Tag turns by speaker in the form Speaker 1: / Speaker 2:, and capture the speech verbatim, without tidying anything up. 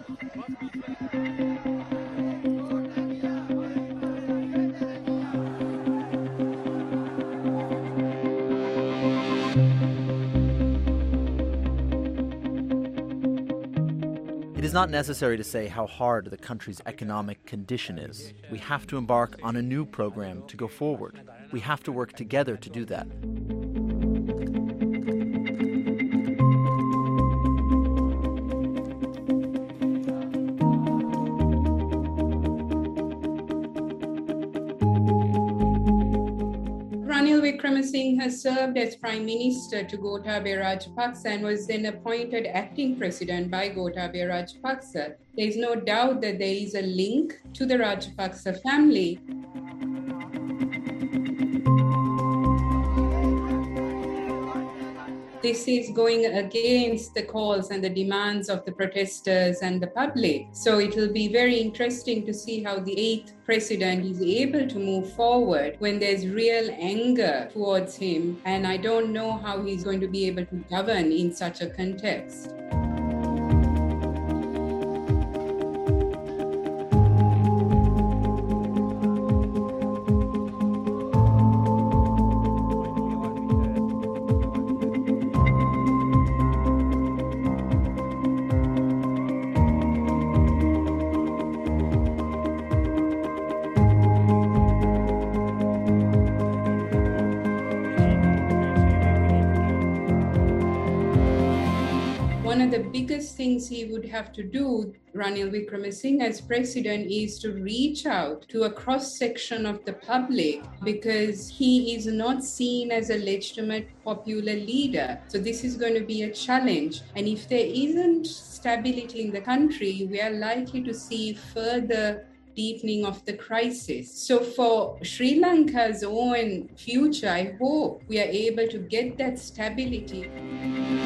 Speaker 1: It is not necessary to say how hard the country's economic condition is. We have to embark on a new program to go forward. We have to work together to do that.
Speaker 2: Ranil Wickremesinghe has served as Prime Minister to Gotabaya Rajapaksa and was then appointed acting president by Gotabaya Rajapaksa. There is no doubt that there is a link to the Rajapaksa family. This is going against the calls and the demands of the protesters and the public. So it will be very interesting to see how the eighth president is able to move forward when there's real anger towards him. And I don't know how he's going to be able to govern in such a context. One of the biggest things he would have to do, Ranil Wickremesinghe as president, is to reach out to a cross-section of the public because he is not seen as a legitimate popular leader. So this is going to be a challenge. And if there isn't stability in the country, we are likely to see further deepening of the crisis. So for Sri Lanka's own future, I hope we are able to get that stability.